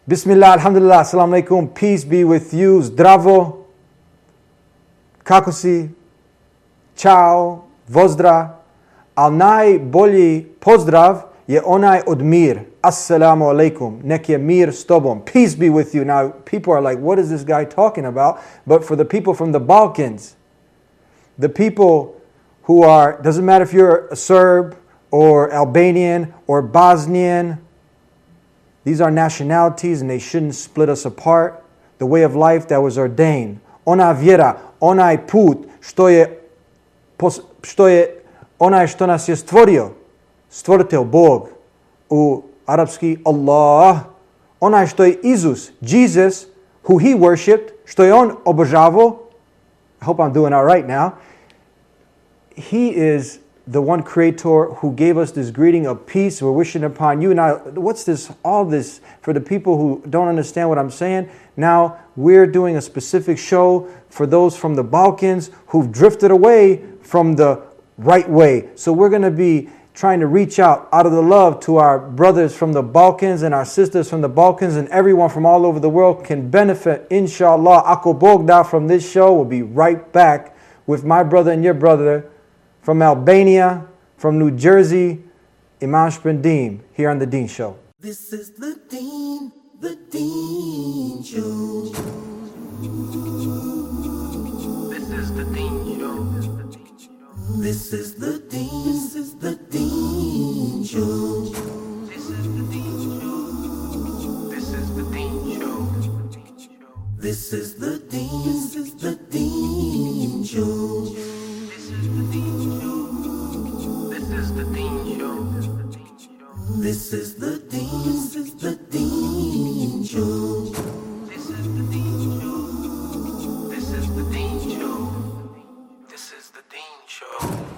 Bismillah, alhamdulillah, assalamu alaikum, peace be with you, zdravo, kako si, čao, vozdra, al najbolji pozdrav je onaj od mir, assalamu alaikum, nek je mir s tobom, peace be with you. Now, people are like, what is this guy talking about? But for the people from the Balkans, the people who are, doesn't matter if you're a Serb or Albanian or Bosnian, these are nationalities and they shouldn't split us apart. The way of life that was ordained. Ona vjera, onaj put što je onaj što nas je stvorio. Stvoritelj Bog. U arapski Allah. Onaj što je Isus, Jesus, who he worshipped, što je on obožavao. I hope I'm doing all right now. He is the one creator who gave us this greeting of peace. We're wishing upon you. Now, what's this, all this, for the people who don't understand what I'm saying? Now, we're doing a specific show for those from the Balkans who've drifted away from the right way. So we're going to be trying to reach out of the love to our brothers from the Balkans and our sisters from the Balkans, and everyone from all over the world can benefit, inshallah. Ako Bog da, from this show. We'll be right back with my brother and your brother from Albania, from New Jersey, Imam Spendim, here on The Deen Show. This is The Deen Show. This is The Deen Show. This is The Deen Show. This is The Deen Show. This is The Deen Show. This is The Deen Show. This is The Deen Show. This is The Deen Show. This is The Deen Show. This is The Deen Show. This is The Deen Show. This is The Deen Show.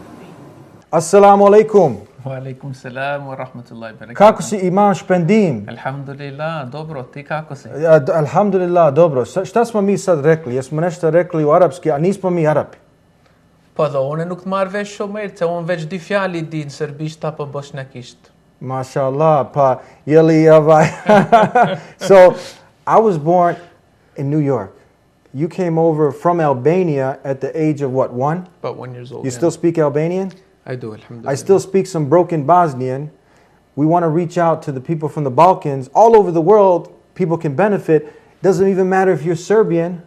Assalamu alaikum. Wa alaikum salam wa rahmatullahi wa barakatuh. Kako si Imam Spendim? Alhamdulillah, dobro, ti kako si? Alhamdulillah, dobro. Šta smo mi sad rekli? Jesmo nešto rekli u arapski, a nismo mi Arapi? Po dhe unë nuk të marrë vesh shumë mirë, se unë veç dy fjali di në serbisht apo bosnjakisht. MashaAllah, pa jeli avaj. So, I was born in New York. You came over from Albania at the age of what, 1? About 1 year old. You still speak Albanian? I do, alhamdulillah. I still speak some broken Bosnian. We want to reach out to the people from the Balkans. All over the world, people can benefit. Doesn't even matter if you're Serbian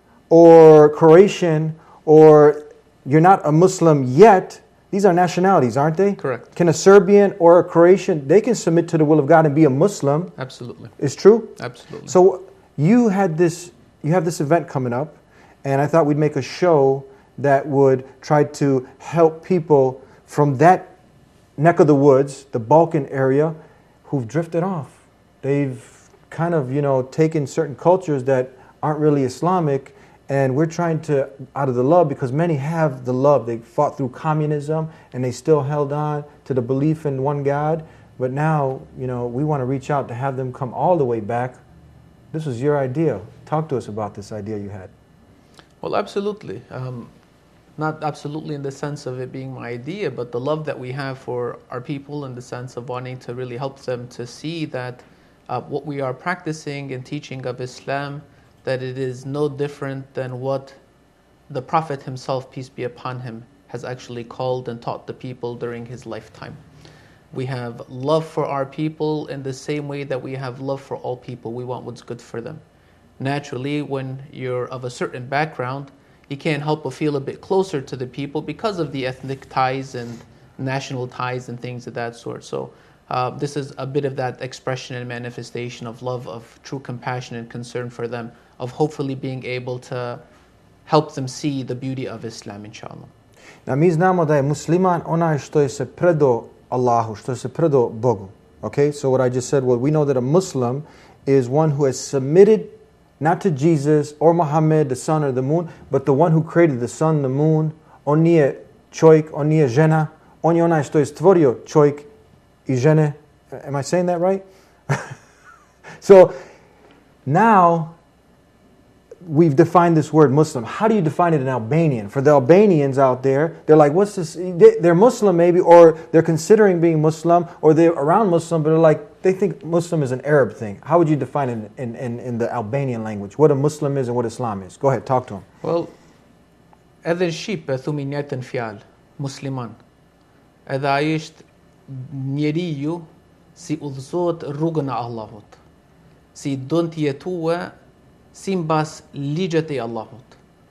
or Croatian or you're not a Muslim yet. These are nationalities, aren't they? Correct. Can a Serbian or a Croatian, they can submit to the will of God and be a Muslim. Absolutely. It's true? Absolutely. So you have this event coming up, and I thought we'd make a show that would try to help people from that neck of the woods, the Balkan area, who've drifted off. They've kind of, taken certain cultures that aren't really Islamic, and we're trying to, out of the love, because many have the love. They fought through communism, and they still held on to the belief in one God. But now, we want to reach out to have them come all the way back. This was your idea. Talk to us about this idea you had. Well, absolutely. Not absolutely in the sense of it being my idea, but the love that we have for our people in the sense of wanting to really help them to see that what we are practicing and teaching of Islam, that it is no different than what the Prophet himself, peace be upon him, has actually called and taught the people during his lifetime. We have love for our people in the same way that we have love for all people. We want what's good for them. Naturally, when you're of a certain background, you can't help but feel a bit closer to the people because of the ethnic ties and national ties and things of that sort. So this is a bit of that expression and manifestation of love, of true compassion and concern for them, of hopefully being able to help them see the beauty of Islam, inshallah. Na mi znamo da je musliman onaj što je se predao Allahu, što je se predao Bogu. Okay, so what I just said, well, we know that a Muslim is one who has submitted not to Jesus or Muhammad, the sun or the moon, but the one who created the sun, the moon. On nije čovjek, on nije žena, on je onaj što je stvorio čovjek i žene. Am I saying that right? So now we've defined this word Muslim. How do you define it in Albanian? For the Albanians out there, they're like, what's this? They're Muslim maybe, or they're considering being Muslim, or they're around Muslim, but they're like, they think Muslim is an Arab thing. How would you define it in the Albanian language? What a Muslim is and what Islam is? Go ahead, talk to him. Well, edhe në Shqip e thumi njëjtën fjalë, musliman. Edhe ai është njeriu si udhëzohet rrugën e Allahut, si don të jetue si mbas ligjet e Allahut.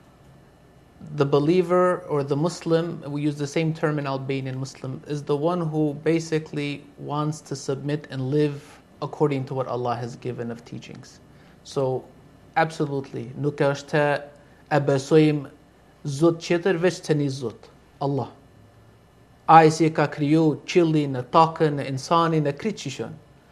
The believer or the Muslim, we use the same term in Albanian, Muslim, is the one who basically wants to submit and live according to what Allah has given of teachings. So, absolutely, nuk është e besojmë Zot tjetër veç të një Zot, Allah. Ai si e ka kriju qiellin, në tokën, në insanin, në krejtësinë.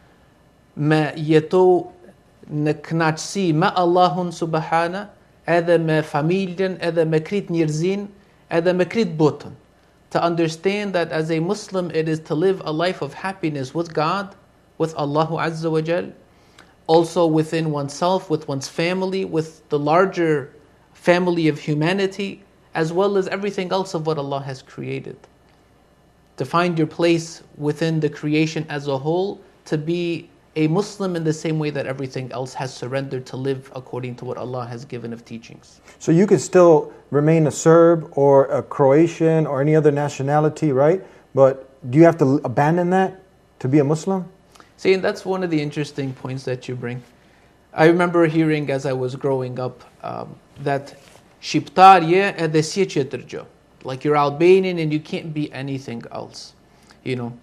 Me jetu në kënaqësi me Allahun subhana, edhe me familjen, edhe me krejt njerëzin, edhe me krejt botën. To understand that as a Muslim it is to live a life of happiness with God, with Allahu Azza wa Jal, also within oneself, with one's family, with the larger family of humanity, as well as everything else of what Allah has created. To find your place within the creation as a whole, to be a Muslim in the same way that everything else has surrendered to live according to what Allah has given of teachings. So you can still remain a Serb or a Croatian or any other nationality, right? But do you have to abandon that to be a Muslim? See, and that's one of the interesting points that you bring. I remember hearing as I was growing up that Shqiptarje edhe si tjetër gjë. Like you're Albanian and you can't be anything else. You know,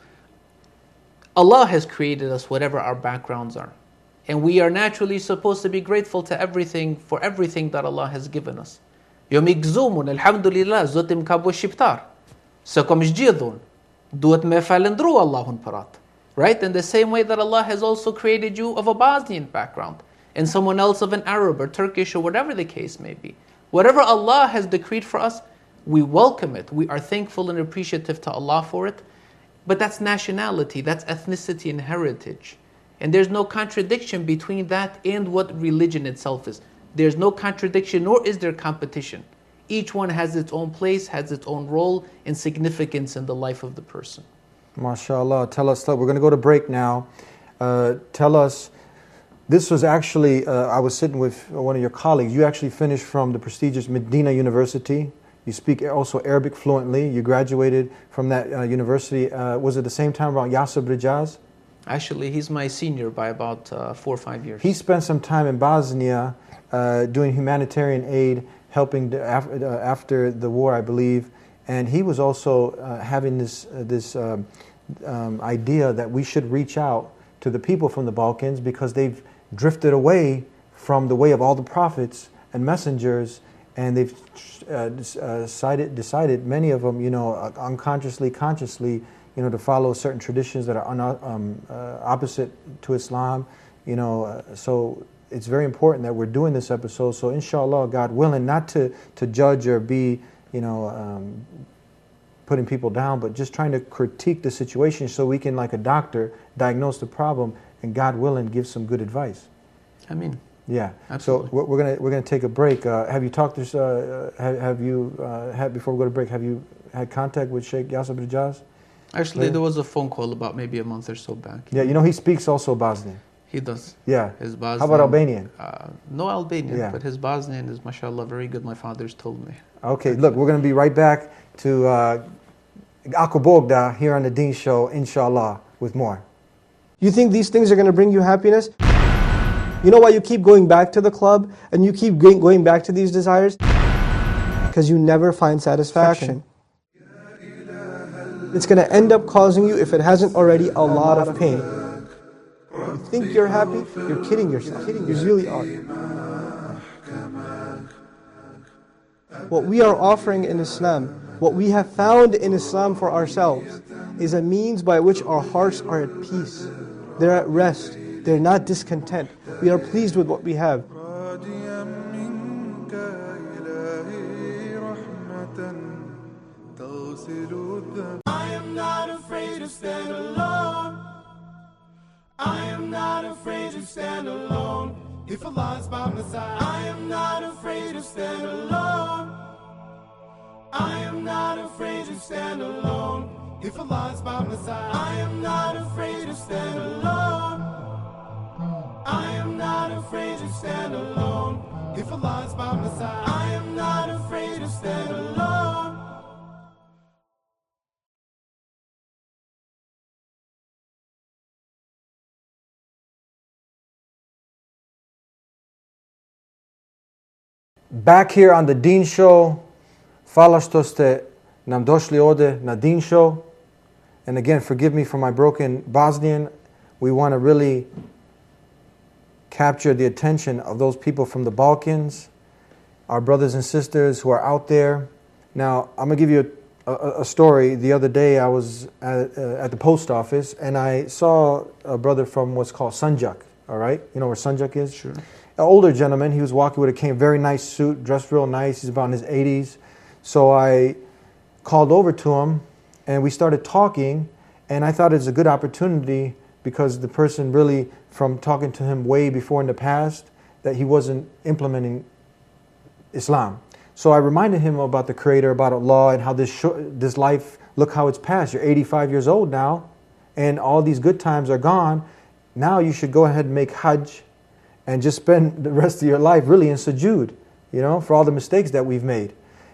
Allah has created us whatever our backgrounds are. And we are naturally supposed to be grateful to everything, for everything that Allah has given us. Jo mi gëzumun, alhamdulillah, Zoti më ka bërë shqiptar. Se kom zgjedhun, duhet me falendru Allahun për atë. Right? In the same way that Allah has also created you of a Bosnian background, and someone else of an Arab or Turkish or whatever the case may be. Whatever Allah has decreed for us, we welcome it. We are thankful and appreciative to Allah for it. But that's nationality, that's ethnicity and heritage. And there's no contradiction between that and what religion itself is. There's no contradiction, nor is there competition. Each one has its own place, has its own role and significance in the life of the person. MashaAllah. Tell us, we're going to go to break now. Tell us, this was actually, I was sitting with one of your colleagues. You actually finished from the prestigious Medina University. You speak also Arabic fluently. You graduated from that university. Was it the same time around Yasser Brejaz? Actually, he's my senior by about 4 or 5 years. He spent some time in Bosnia doing humanitarian aid, helping after the war, I believe. And he was also having this idea that we should reach out to the people from the Balkans because they've drifted away from the way of all the prophets and messengers, and they've decided, many of them, unconsciously, consciously, to follow certain traditions that are opposite to Islam. So it's very important that we're doing this episode. So inshallah, God willing, not to judge or be, putting people down, but just trying to critique the situation so we can, like a doctor, diagnose the problem and, God willing, give some good advice. I mean, yeah. absolutely. So we're gonna take a break. Have you talked to? Have you had, before we go to break? Have you had contact with Sheikh Yasser Brejaz? Actually, there was a phone call about maybe a month or so back. Yeah, he speaks also Bosnian. He does. Yeah. His Bosnian. How about Albanian? No Albanian, Yeah. but his Bosnian is, mashallah, very good. My father's told me. Okay, look, we're going to be right back to Ako Bogda here on the Deen Show, inshallah, with more. You think these things are going to bring you happiness? You know why you keep going back to the club and you keep going back to these desires? Because you never find satisfaction. It's going to end up causing you, if it hasn't already, a lot of pain. You think you're happy, you're kidding yourself. You really are. What we are offering in Islam, what we have found in Islam for ourselves, is a means by which our hearts are at peace. They're at rest. They're not discontent. We are pleased with what we have. I am not afraid to stand alone. I am not afraid to stand alone If Allah is by my side, I am not afraid to stand alone. I am not afraid to stand alone. If Allah is by my side, I am not afraid to stand alone. I am not afraid to stand alone. If Allah is by my side, I am not afraid to stand alone. Back here on the Dean Show. Hvala što ste nam došli ovdje na Dean Show. And again, forgive me for my broken Bosnian. We want to really capture the attention of those people from the Balkans, our brothers and sisters who are out there. Now, I'm going to give you a story. The other day I was at the post office and I saw a brother from what's called Sanjak, all right? You know where Sanjak is? Sure. An older gentleman, he was walking with a cane, very nice suit, dressed real nice. He's about in his 80s. So I called over to him and we started talking, and I thought it was a good opportunity because the person really, from talking to him way before in the past, that he wasn't implementing Islam. So I reminded him about the Creator, about Allah, and how this life, look how it's passed. You're 85 years old now, and all these good times are gone. Now you should go ahead and make Hajj and just spend the rest of your life really in sujood, you know, for all the mistakes that we've made.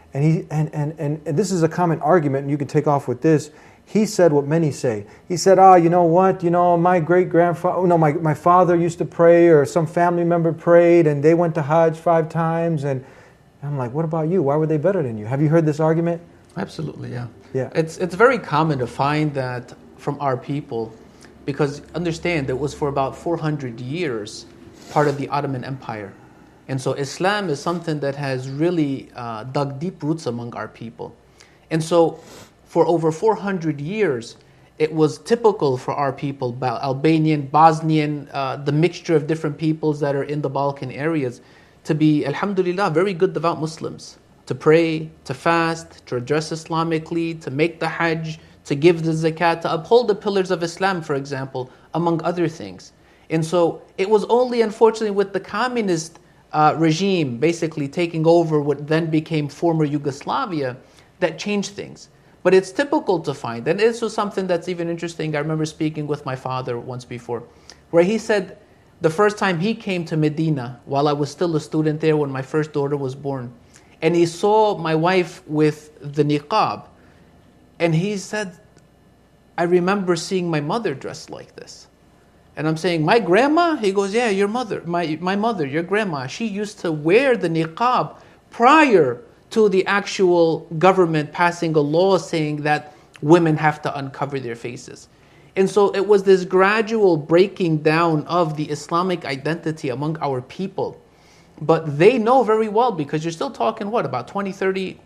And this is a common argument, and you can take off with this. He said what many say. He said, you know what, my great-grandfather, my father used to pray, or some family member prayed, and they went to Hajj 5 times. And I'm like, what about you? Why were they better than you? Have you heard this argument? Absolutely, yeah. Yeah. It's very common to find that from our people, because understand it was for about 400 years part of the Ottoman Empire. And so Islam is something that has really dug deep roots among our people. And so for over 400 years, it was typical for our people, Albanian, Bosnian, the mixture of different peoples that are in the Balkan areas, to be, alhamdulillah, very good devout Muslims. To pray, to fast, to dress Islamically, to make the Hajj, to give the zakat, to uphold the pillars of Islam, for example, among other things. And so it was only, unfortunately, with the communist regime basically taking over what then became former Yugoslavia that changed things. But it's typical to find, and this was something that's even interesting. I remember speaking with my father once before, where he said the first time he came to Medina, while I was still a student there when my first daughter was born, and he saw my wife with the niqab, and he said, I remember seeing my mother dressed like this. And I'm saying, my grandma? He goes, yeah, your mother, my mother, your grandma. She used to wear the niqab prior to the actual government passing a law saying that women have to uncover their faces. And so it was this gradual breaking down of the Islamic identity among our people. But they know very well, because you're still talking, about 30,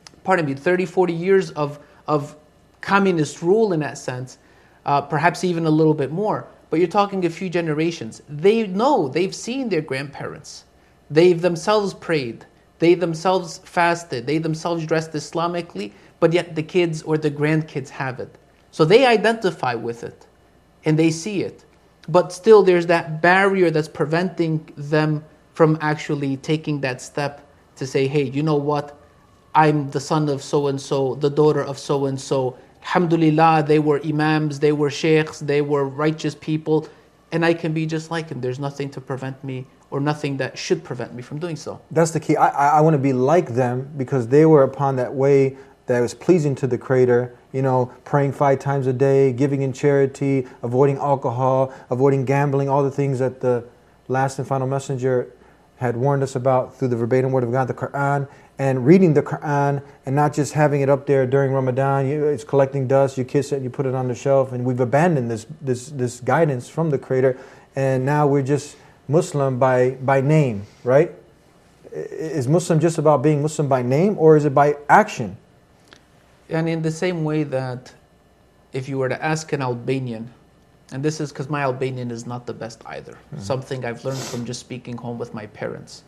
40 years of communist rule in that sense, perhaps even a little bit more. But you're talking a few generations. They know, they've seen their grandparents. They've themselves prayed. They themselves fasted. They themselves dressed Islamically, but yet the kids or the grandkids have it. So they identify with it and they see it. But still there's that barrier that's preventing them from actually taking that step to say, hey, you know what? I'm the son of so-and-so, the daughter of so-and-so. Alhamdulillah, they were imams, they were sheikhs, they were righteous people, and I can be just like him. There's nothing to prevent me, or nothing that should prevent me from doing so. That's the key. I want to be like them because they were upon that way that was pleasing to the Creator, praying 5 times a day, giving in charity, avoiding alcohol, avoiding gambling, all the things that the last and final messenger had warned us about through the verbatim word of God, the Quran, and reading the Quran and not just having it up there during Ramadan. It's collecting dust, you kiss it, you put it on the shelf, and we've abandoned this guidance from the Creator, and now we're just Muslim by name, right? Is Muslim just about being Muslim by name, or is it by action? And in the same way that if you were to ask an Albanian, and this is because my Albanian is not the best either, something I've learned from just speaking home with my parents.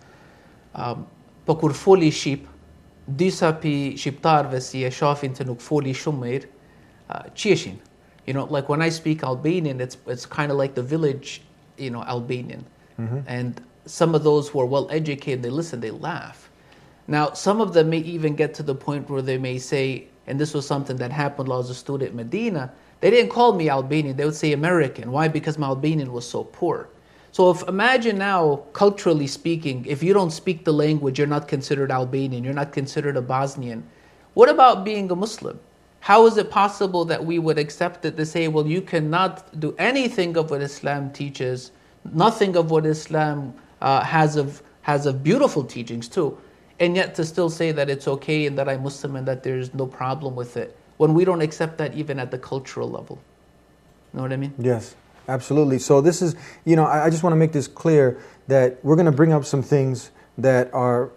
Po kur foli Shqip, disa pi Shqiptarve si e shafin të nuk foli shumë mirë, qeshin. Like when I speak Albanian, it's kind of like the village, Albanian. And some of those who are well educated, they listen, they laugh. Now, some of them may even get to the point where they may say, and this was something that happened while I was a student in Medina, they didn't call me Albanian, they would say American. Why? Because my Albanian was so poor. So if imagine now, culturally speaking, if you don't speak the language, you're not considered Albanian, you're not considered a Bosnian. What about being a Muslim? How is it possible that we would accept it to say, well, you cannot do anything of what Islam teaches, nothing of what Islam has of beautiful teachings too, and yet to still say that it's okay and that I'm Muslim and that there's no problem with it, when we don't accept that even at the cultural level. You know what I mean? Yes, absolutely. So this is, I just want to make this clear that we're going to bring up some things that are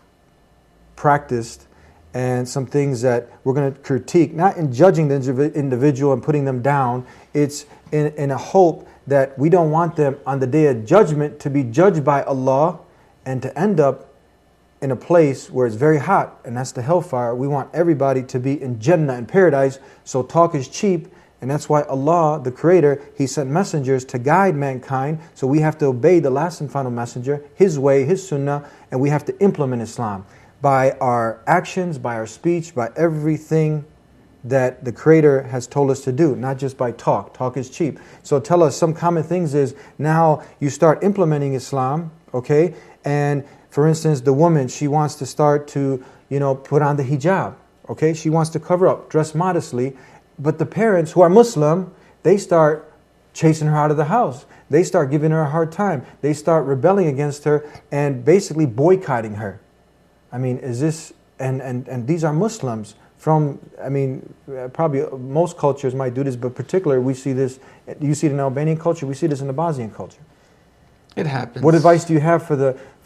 practiced and some things that we're going to critique, not in judging the individual and putting them down. It's in a hope that we don't want them on the day of judgment to be judged by Allah and to end up in a place where it's very hot, and that's the hellfire. We want everybody to be in Jannah, in paradise, so talk is cheap, and that's why Allah, the Creator, He sent messengers to guide mankind, so we have to obey the last and final messenger, His way, His sunnah, and we have to implement Islam by our actions, by our speech, by everything that the Creator has told us to do, not just by talk. Talk is cheap. So tell us some common things is, now you start implementing Islam, okay, and for instance, the woman, she wants to start to, put on the hijab. Okay, she wants to cover up, dress modestly. But the parents who are Muslim, they start chasing her out of the house. They start giving her a hard time. They start rebelling against her and basically boycotting her. I mean, is this, and these are Muslims from, probably most cultures might do this, but particularly we see this, you see it in the Albanian culture, we see this in the Bosnian culture. It happens. What advice do you have for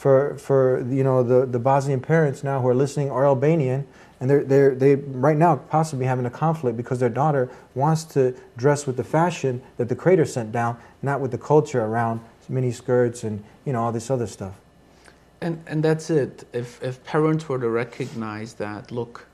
the Bosnian parents now who are listening are Albanian, and they right now possibly having a conflict because their daughter wants to dress with the fashion that the Creator sent down, not with the culture around mini skirts and all this other stuff. And that's it. If parents were to recognize that, look,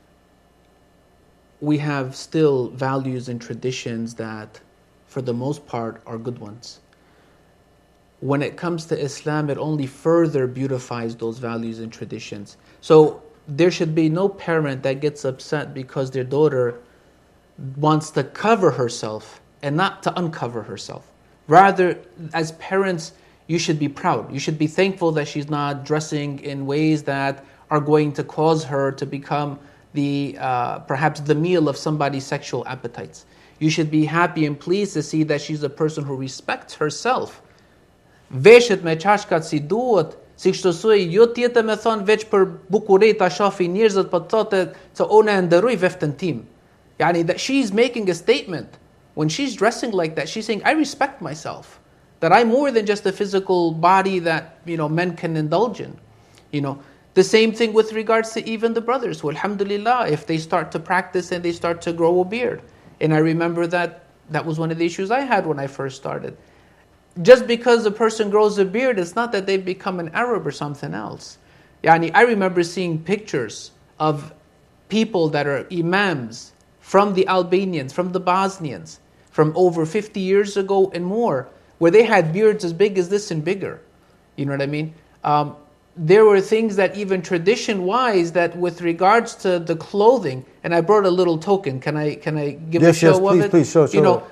we have still values and traditions that, for the most part, are good ones. When it comes to Islam, it only further beautifies those values and traditions. So there should be no parent that gets upset because their daughter wants to cover herself and not to uncover herself. Rather, as parents, you should be proud. You should be thankful that she's not dressing in ways that are going to cause her to become perhaps the meal of somebody's sexual appetites. You should be happy and pleased to see that she's a person who respects herself. Veshet me qashkat si duhet, si kështu jo tjetë me thonë veç për bukurit ta shafi njerëzit, po thotë të unë e ndërroj veftën tim. Yani that she's making a statement. When she's dressing like that, she's saying, I respect myself. That I'm more than just a physical body that, men can indulge in. The same thing with regards to even the brothers who, alhamdulillah, if they start to practice and they start to grow a beard. And I remember that was one of the issues I had when I first started. Just because a person grows a beard, it's not that they've become an Arab or something else. I remember seeing pictures of people that are imams from the Albanians, from the Bosnians, from over 50 years ago and more, where they had beards as big as this and bigger. You know what I mean? There were things that even tradition-wise, that with regards to the clothing, and I brought a little token. Can I give a show of it? Please, show.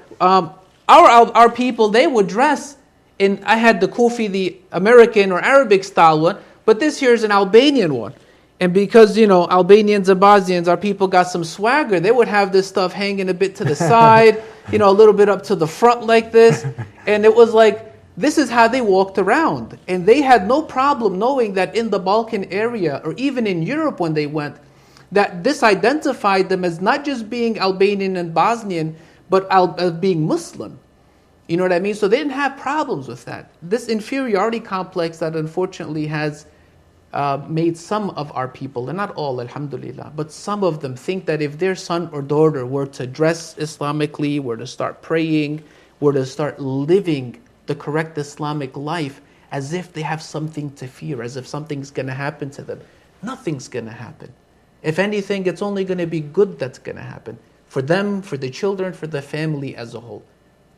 Our people, they would dress in, I had the kufi, the American or Arabic style one, but this here is an Albanian one. And because, Albanians and Bosnians, our people got some swagger, they would have this stuff hanging a bit to the side, a little bit up to the front like this. And it was like, this is how they walked around. And they had no problem knowing that in the Balkan area, or even in Europe when they went, that this identified them as not just being Albanian and Bosnian, but being Muslim. You know what I mean? So they didn't have problems with that. This inferiority complex that unfortunately has made some of our people, and not all, alhamdulillah, but some of them think that if their son or daughter were to dress Islamically, were to start praying, were to start living the correct Islamic life, as if they have something to fear, as if something's going to happen to them. Nothing's going to happen. If anything, it's only going to be good that's going to happen. For them, for the children, for the family as a whole.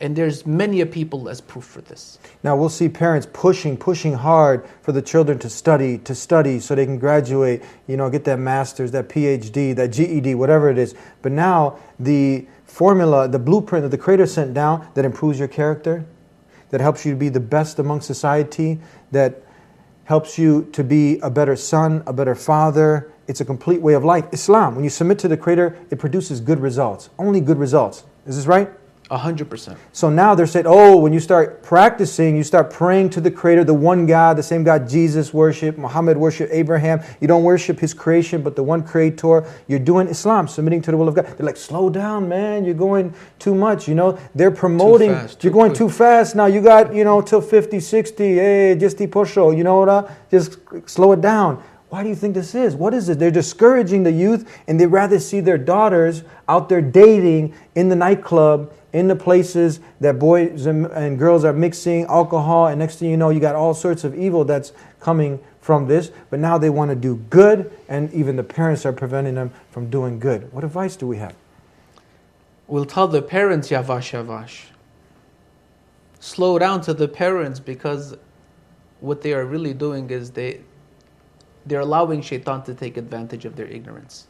And there's many a people as proof for this. Now we'll see parents pushing hard for the children to study so they can graduate, get that master's, that PhD, that GED, whatever it is. But now the formula, the blueprint that the Creator sent down that improves your character, that helps you to be the best among society, that helps you to be a better son, a better father. It's a complete way of life. Islam, when you submit to the Creator, it produces good results. Only good results. Is this right? 100%. So now they're saying, when you start practicing, you start praying to the Creator, the one God, the same God Jesus worshiped, Muhammad worshiped, Abraham. You don't worship his creation, but the one Creator. You're doing Islam, submitting to the will of God. They're like, slow down, man. You're going too much. They're promoting. Too fast, you're going too fast. Now you got, till 50, 60. Hey, just posho. Just slow it down. Why do you think this is? What is it? They're discouraging the youth, and they'd rather see their daughters out there dating in the nightclub, in the places that boys and girls are mixing alcohol, and next thing you know, you got all sorts of evil that's coming from this. But now they want to do good, and even the parents are preventing them from doing good. What advice do we have? We'll tell the parents, yavash. Slow down to the parents, because what they are really doing is they're allowing shaitan to take advantage of their ignorance.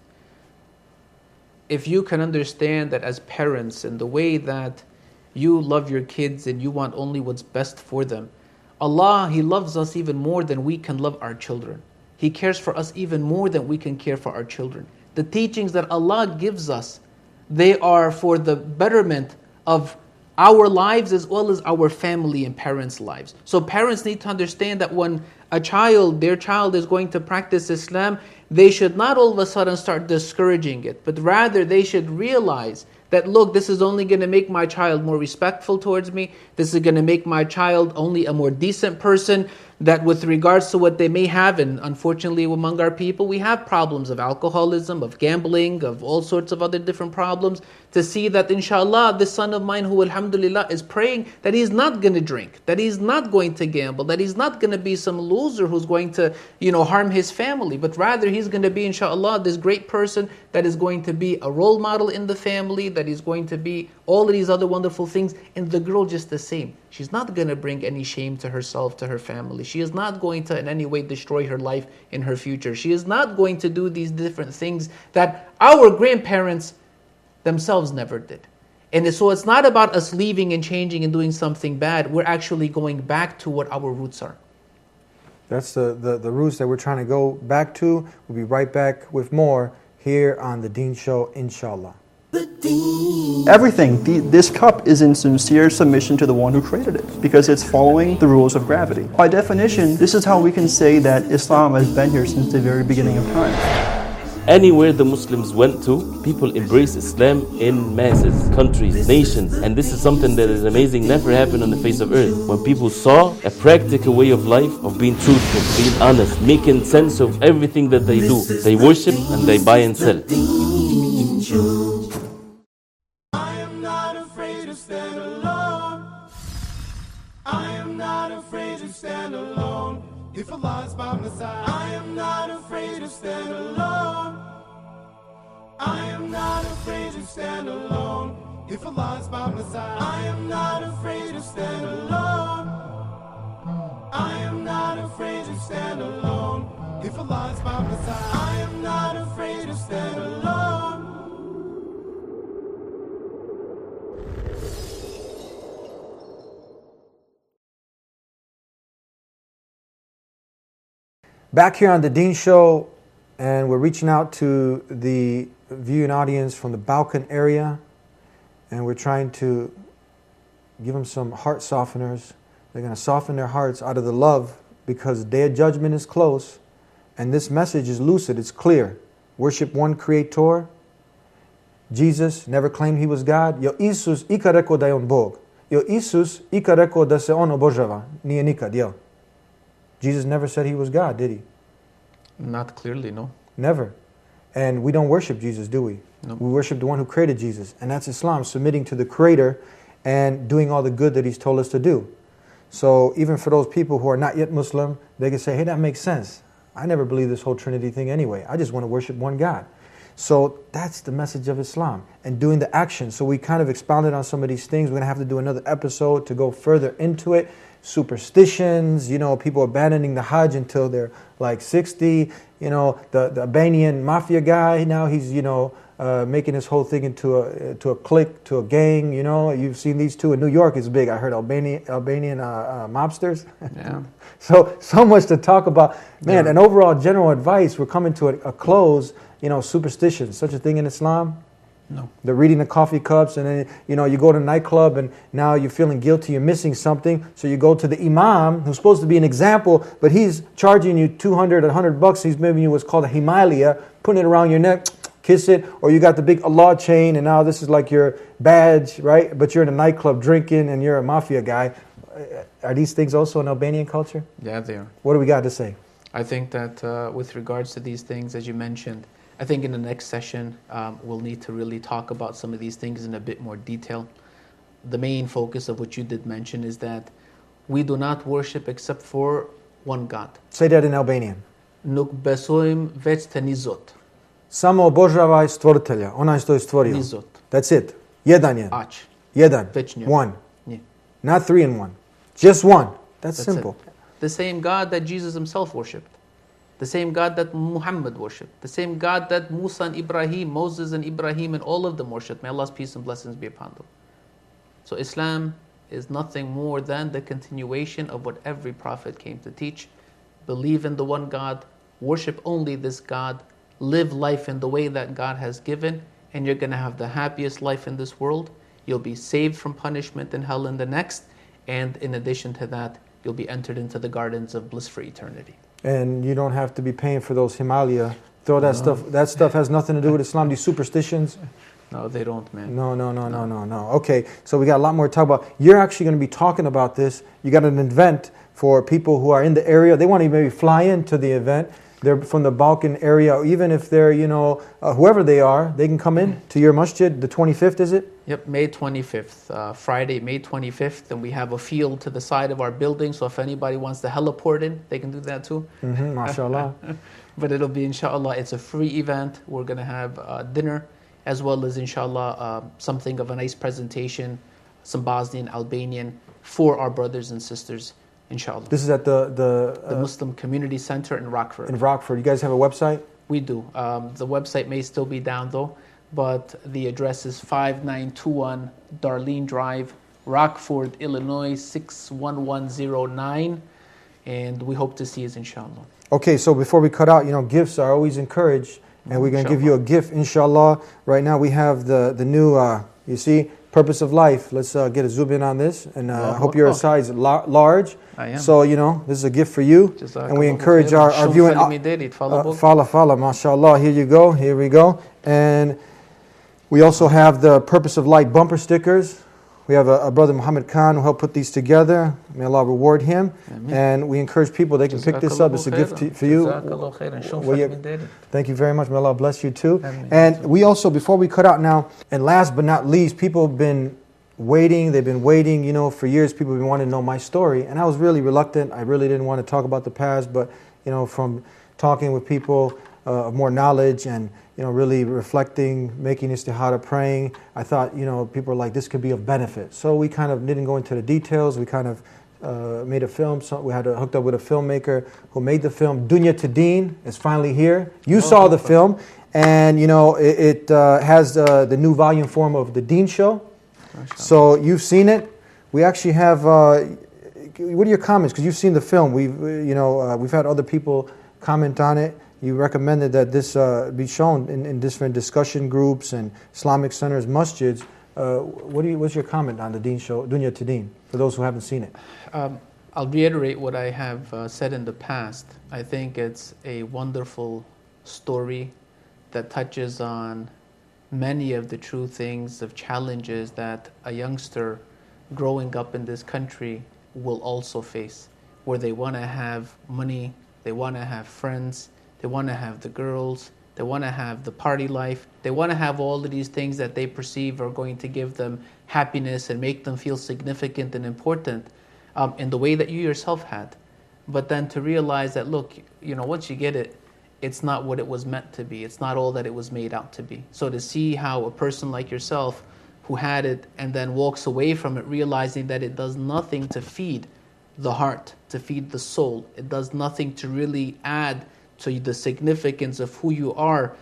If you can understand that as parents, in the way that you love your kids and you want only what's best for them, Allah, He loves us even more than we can love our children. He cares for us even more than we can care for our children. The teachings that Allah gives us, they are for the betterment of our lives as well as our family and parents' lives. So parents need to understand that when their child is going to practice Islam, they should not all of a sudden start discouraging it, but rather they should realize that, look, this is only going to make my child more respectful towards me. This is going to make my child only a more decent person. That with regards to what they may have, and unfortunately among our people, we have problems of alcoholism, of gambling, of all sorts of other different problems, to see that inshallah, this son of mine who alhamdulillah is praying that he's not going to drink, that he's not going to gamble, that he's not going to be some loser who's going to, harm his family, but rather he's going to be inshallah this great person that is going to be a role model in the family, that is going to be all of these other wonderful things. And the girl just the same. She's not going to bring any shame to herself, to her family. She is not going to in any way destroy her life in her future. She is not going to do these different things that our grandparents themselves never did. And so it's not about us leaving and changing and doing something bad. We're actually going back to what our roots are. That's the roots that we're trying to go back to. We'll be right back with more here on The Deen Show, inshallah. Everything, this cup is in sincere submission to the one who created it, because it's following the rules of gravity. By definition, this is how we can say that Islam has been here since the very beginning of time. Anywhere the Muslims went to, people embraced Islam in masses, countries, nations. And this is something that is amazing, never happened on the face of earth. When people saw a practical way of life, of being truthful, being honest, making sense of everything that they do. They worship and they buy and sell. I am not afraid to stand alone. I am not afraid to stand alone. If Allah's by my side, I am not afraid to stand alone. I am not afraid to stand alone. If Allah's by my side, I am not afraid to stand alone. I am not afraid to stand alone. If Allah's by my side, I am not afraid to stand alone. Back here on The Deen Show, and we're reaching out to the viewing audience from the Balkan area, and we're trying to give them some heart softeners. They're going to soften their hearts out of the love, because their judgment is close, and this message is lucid, it's clear. Worship one Creator. Jesus never claimed he was God. Jo Isus ikad rekao da je on Bog. Jo Isus ikad rekao da se on obožava. Nije nikad, jel? Jesus never said he was God, did he? Not clearly, no. Never. And we don't worship Jesus, do we? No. We worship the one who created Jesus. And that's Islam, submitting to the Creator and doing all the good that He's told us to do. So even for those people who are not yet Muslim, they can say, hey, that makes sense. I never believed this whole Trinity thing anyway. I just want to worship one God. So that's the message of Islam and doing the action. So we kind of expounded on some of these things. We're going to have to do another episode to go further into it. Superstitions, people abandoning the Hajj until they're like 60. The Albanian mafia guy, now he's, making this whole thing into a clique, to a gang. You've seen these two in New York. It's big. I heard Albanian mobsters. Yeah. So much to talk about, man. Yeah. And overall general advice. We're coming to a close. Superstitions, such a thing in Islam. No. They're reading the coffee cups, and then you go to a nightclub, and now you're feeling guilty. You're missing something, so you go to the imam, who's supposed to be an example, but he's charging you $200, $100. He's giving you what's called a himalaya, putting it around your neck. Kiss it, or you got the big Allah chain, and now this is like your badge, right? But you're in a nightclub drinking, and you're a mafia guy. Are these things also in Albanian culture? Yeah, they are. What do we got to say? I think that with regards to these things, as you mentioned, I think in the next session, we'll need to really talk about some of these things in a bit more detail. The main focus of what you did mention is that we do not worship except for one God. Say that in Albanian. Nuk besojmë veç te një Zot. Samo obožavaj stvoritelja, onaj što je stvorio. Një Zot. That's it. Jedan je. Aq. Jedan. Veç një. One. Një. Not 3 in 1. Just one. That's simple. It. The same God that Jesus himself worshipped. The same God that Muhammad worshipped. The same God that Musa and Ibrahim, Moses and Ibrahim and all of them worshipped. May Allah's peace and blessings be upon them. So Islam is nothing more than the continuation of what every prophet came to teach. Believe in the one God, worship only this God, live life in the way that God has given, and you're going to have the happiest life in this world. You'll be saved from punishment in hell in the next, and in addition to that, you'll be entered into the gardens of bliss for eternity. And you don't have to be paying for those Himalaya. Throw that stuff. That stuff has nothing to do with Islam. These superstitions. No, they don't, man. No. Okay, so we got a lot more to talk about. You're actually going to be talking about this. You got an event for people who are in the area. They want to maybe fly into the event. They're from the Balkan area, or even if they're, whoever they are, they can come in to your masjid. The 25th, is it? Yep, May 25th, Friday, May 25th, and we have a field to the side of our building, so if anybody wants to heliport in, they can do that too. MashaAllah. But it'll be, inshallah, it's a free event. We're going to have dinner, as well as, inshallah, something of a nice presentation, some Bosnian, Albanian, for our brothers and sisters, inshallah. This is at the Muslim Community Center in Rockford. In Rockford. You guys have a website? We do. The website may still be down though, but the address is 5921 Darlene Drive, Rockford, Illinois 61109, and we hope to see you, inshallah. Okay, so before we cut out, gifts are always encouraged, and we're going to give you a gift, inshallah. Right now we have the new, you see, Purpose of Life. Let's get a zoom in on this, and I hope you're a size large. I am. So, this is a gift for you, and we encourage our viewing. Fala, mashallah. Here you go. Here we go. And we also have the Purpose of Light bumper stickers. We have a brother, Muhammad Khan, who helped put these together. May Allah reward him. Amen. And we encourage people, they can pick this up. It's a gift for you. Thank you very much. May Allah bless you too. Amen. And we also, before we cut out now, and last but not least, people have been waiting. They've been waiting, for years. People have been wanting to know my story. And I was really reluctant. I really didn't want to talk about the past. But, from talking with people of more knowledge and, really reflecting, making istihada, praying, I thought, people are like, this could be of benefit. So we kind of didn't go into the details. We kind of made a film. So we had hooked up with a filmmaker who made the film. Dunya to Deen is finally here. You saw the film. And, it has the new volume form of The Deen Show. So you've seen it. We actually have, what are your comments? Because you've seen the film. We've had other people comment on it. You recommended that this be shown in different discussion groups and Islamic centers, masjids. What's your comment on the Deen Show, Dunya to Deen, for those who haven't seen it? I'll reiterate what I have said in the past. I think it's a wonderful story that touches on many of the true things, of challenges that a youngster growing up in this country will also face, where they want to have money, they want to have friends, they want to have the girls, they want to have the party life, they want to have all of these things that they perceive are going to give them happiness and make them feel significant and important in the way that you yourself had. But then to realize that, look, once you get it, it's not what it was meant to be. It's not all that it was made out to be. So to see how a person like yourself who had it and then walks away from it realizing that it does nothing to feed the heart, to feed the soul. It does nothing to really add to the significance of who you are,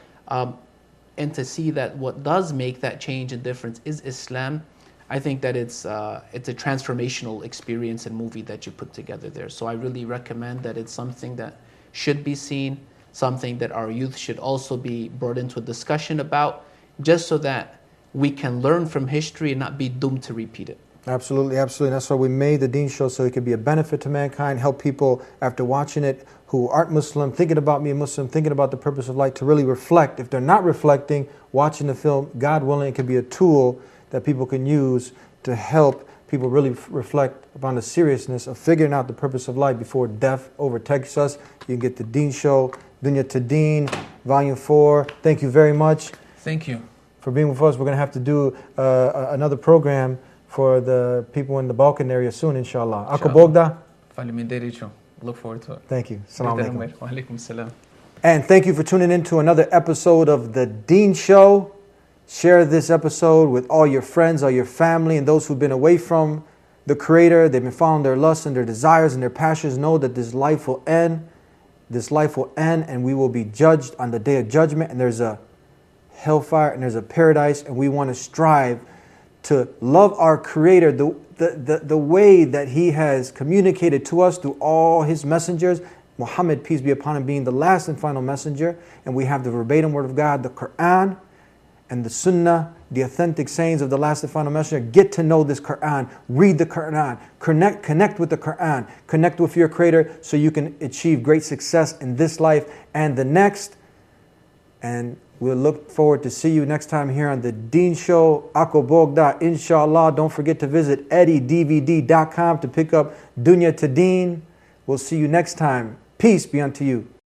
and to see that what does make that change and difference is Islam. I think that it's a transformational experience and movie that you put together there. So I really recommend that it's something that should be seen, something that our youth should also be brought into a discussion about, just so that we can learn from history and not be doomed to repeat it. Absolutely, absolutely. That's why we made the Deen Show, so it could be a benefit to mankind, help people after watching it who aren't Muslim, thinking about being Muslim, thinking about the purpose of life, to really reflect. If they're not reflecting, watching the film, God willing, it could be a tool that people can use to help people really reflect upon the seriousness of figuring out the purpose of life before death overtakes us. You can get the Deen Show, Dunya to Deen, Volume 4. Thank you very much. Thank you for being with us. We're going to have to do another program for the people in the Balkan area soon, inshallah. Ako Bogda. Look forward to it. Thank you. Assalamu alaikum. Wa alaikum salam. And thank you for tuning in to another episode of The Deen Show. Share this episode with all your friends, all your family, and those who've been away from the Creator. They've been following their lusts and their desires and their passions. Know that this life will end. This life will end, and we will be judged on the Day of Judgment. And there's a hellfire and there's a paradise, and we want to strive to love our Creator the way that He has communicated to us through all His messengers. Muhammad, peace be upon him, being the last and final messenger. And we have the verbatim word of God, the Quran, and the Sunnah, the authentic sayings of the last and final messenger. Get to know this Quran. Read the Quran. Connect with the Quran. Connect with your Creator so you can achieve great success in this life and the next. And we'll look forward to see you next time here on The Deen Show. Ako Bogda, inshallah. Don't forget to visit eddydvd.com to pick up Dunya to Deen. We'll see you next time. Peace be unto you.